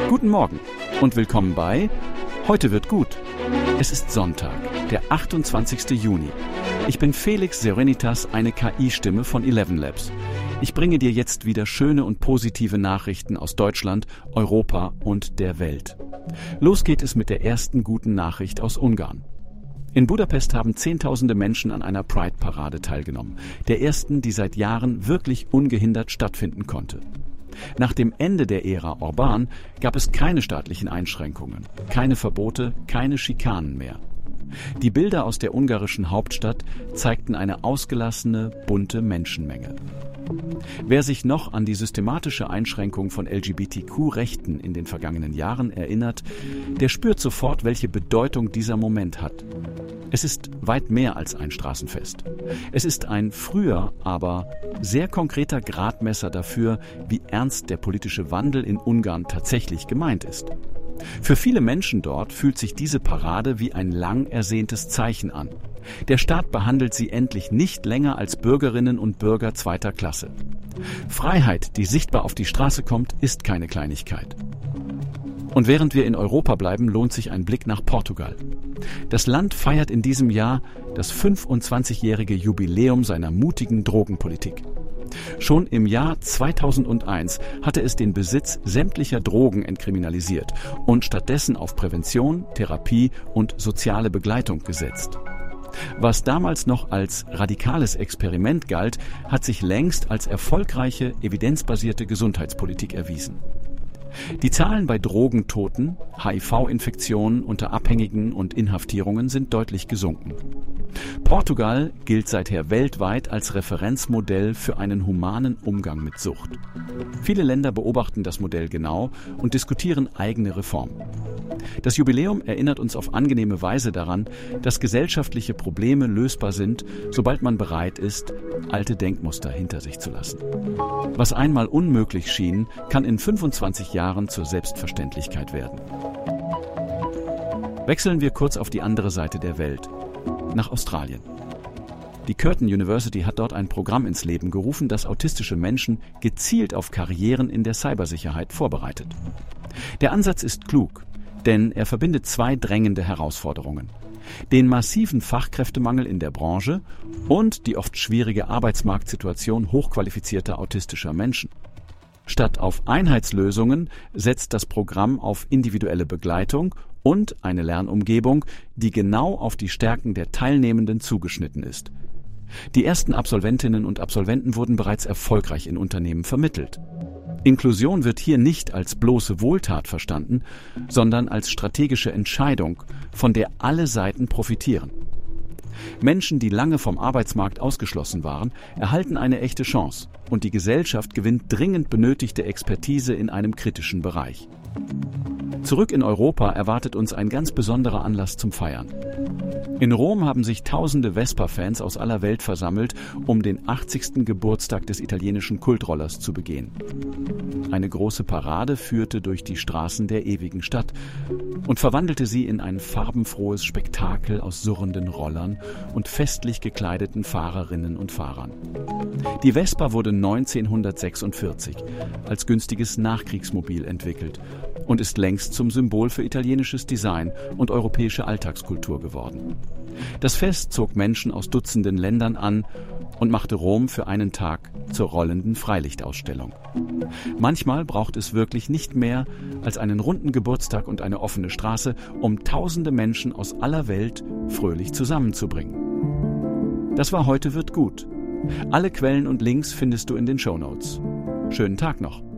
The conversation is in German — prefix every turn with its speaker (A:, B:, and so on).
A: Guten Morgen und willkommen bei Heute wird gut. Es ist Sonntag, der 28. Juni. Ich bin Felix Serenitas, eine KI-Stimme von ElevenLabs. Ich bringe dir jetzt wieder schöne und positive Nachrichten aus Deutschland, Europa und der Welt. Los geht es mit der ersten guten Nachricht aus Ungarn. In Budapest haben Zehntausende Menschen an einer Pride-Parade teilgenommen, der ersten, die seit Jahren wirklich ungehindert stattfinden konnte. Nach dem Ende der Ära Orbán gab es keine staatlichen Einschränkungen, keine Verbote, keine Schikanen mehr. Die Bilder aus der ungarischen Hauptstadt zeigten eine ausgelassene, bunte Menschenmenge. Wer sich noch an die systematische Einschränkung von LGBTQ-Rechten in den vergangenen Jahren erinnert, der spürt sofort, welche Bedeutung dieser Moment hat. Es ist weit mehr als ein Straßenfest. Es ist ein früher, aber sehr konkreter Gradmesser dafür, wie ernst der politische Wandel in Ungarn tatsächlich gemeint ist. Für viele Menschen dort fühlt sich diese Parade wie ein lang ersehntes Zeichen an. Der Staat behandelt sie endlich nicht länger als Bürgerinnen und Bürger zweiter Klasse. Freiheit, die sichtbar auf die Straße kommt, ist keine Kleinigkeit. Und während wir in Europa bleiben, lohnt sich ein Blick nach Portugal. Das Land feiert in diesem Jahr das 25-jährige Jubiläum seiner mutigen Drogenpolitik. Schon im Jahr 2001 hatte es den Besitz sämtlicher Drogen entkriminalisiert und stattdessen auf Prävention, Therapie und soziale Begleitung gesetzt. Was damals noch als radikales Experiment galt, hat sich längst als erfolgreiche, evidenzbasierte Gesundheitspolitik erwiesen. Die Zahlen bei Drogentoten, HIV-Infektionen unter Abhängigen und Inhaftierungen sind deutlich gesunken. Portugal gilt seither weltweit als Referenzmodell für einen humanen Umgang mit Sucht. Viele Länder beobachten das Modell genau und diskutieren eigene Reformen. Das Jubiläum erinnert uns auf angenehme Weise daran, dass gesellschaftliche Probleme lösbar sind, sobald man bereit ist, alte Denkmuster hinter sich zu lassen. Was einmal unmöglich schien, kann in 25 Jahren zur Selbstverständlichkeit werden. Wechseln wir kurz auf die andere Seite der Welt, nach Australien. Die Curtin University hat dort ein Programm ins Leben gerufen, das autistische Menschen gezielt auf Karrieren in der Cybersicherheit vorbereitet. Der Ansatz ist klug, denn er verbindet zwei drängende Herausforderungen: den massiven Fachkräftemangel in der Branche und die oft schwierige Arbeitsmarktsituation hochqualifizierter autistischer Menschen. Statt auf Einheitslösungen setzt das Programm auf individuelle Begleitung und eine Lernumgebung, die genau auf die Stärken der Teilnehmenden zugeschnitten ist. Die ersten Absolventinnen und Absolventen wurden bereits erfolgreich in Unternehmen vermittelt. Inklusion wird hier nicht als bloße Wohltat verstanden, sondern als strategische Entscheidung, von der alle Seiten profitieren. Menschen, die lange vom Arbeitsmarkt ausgeschlossen waren, erhalten eine echte Chance und die Gesellschaft gewinnt dringend benötigte Expertise in einem kritischen Bereich. Zurück in Europa erwartet uns ein ganz besonderer Anlass zum Feiern. In Rom haben sich tausende Vespa-Fans aus aller Welt versammelt, um den 80. Geburtstag des italienischen Kultrollers zu begehen. Eine große Parade führte durch die Straßen der ewigen Stadt und verwandelte sie in ein farbenfrohes Spektakel aus surrenden Rollern und festlich gekleideten Fahrerinnen und Fahrern. Die Vespa wurde 1946 als günstiges Nachkriegsmobil entwickelt und ist längst zum Symbol für italienisches Design und europäische Alltagskultur geworden. Das Fest zog Menschen aus Dutzenden Ländern an und machte Rom für einen Tag zur rollenden Freilichtausstellung. Manchmal braucht es wirklich nicht mehr als einen runden Geburtstag und eine offene Straße, um tausende Menschen aus aller Welt fröhlich zusammenzubringen. Das war Heute wird gut. Alle Quellen und Links findest du in den Shownotes. Schönen Tag noch.